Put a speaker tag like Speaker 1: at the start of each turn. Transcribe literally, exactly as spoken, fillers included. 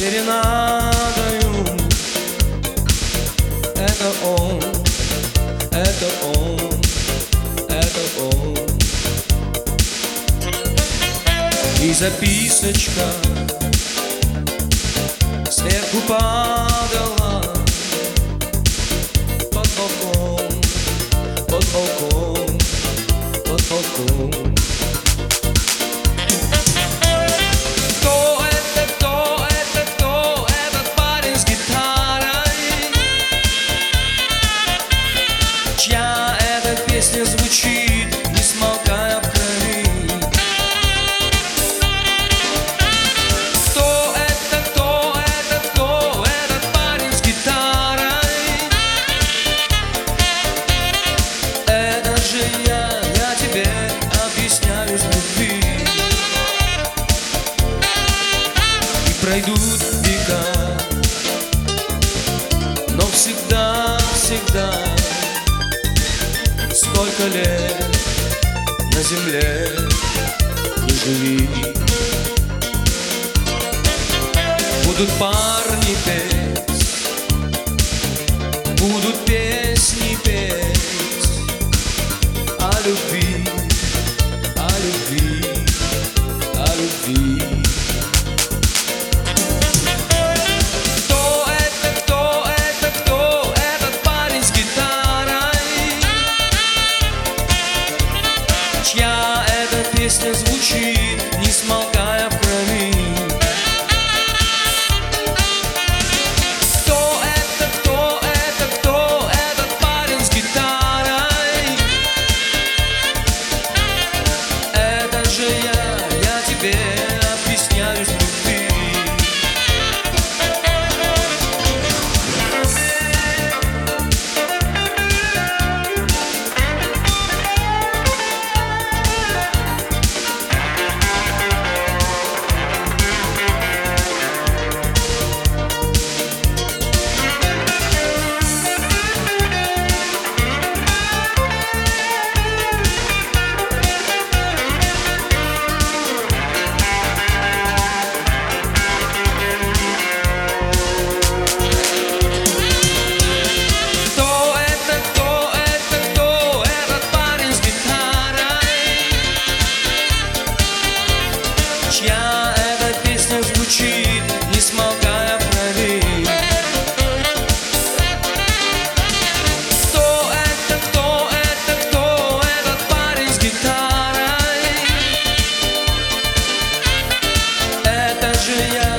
Speaker 1: серенадою. Это он, это он, это он. И записочка сверху падала под балкон, под балкон, под балкон. Кто это, кто это, кто этот парень с гитарой? Чья эта песня звучит, не смолкая в крови? Кто это, кто это, кто этот парень с гитарой? Это же я, я тебе объясняюсь в любви. И пройдут века, но всегда, всегда, сколько лет на земле не живи, будут парни петь, будут песни петь о любви, о любви, о любви. Кто это, кто это, кто этот парень с гитарой? Чья эта песня звучит, не смолкая в крови? Кто это, кто это, кто этот парень с гитарой? Это же я, я тебе объясняюсь в любви. Кто это, кто это, кто этот парень с гитарой? Чья эта песня звучит, не смолкая в крови? Кто это, кто это, кто этот парень с гитарой? Это же я.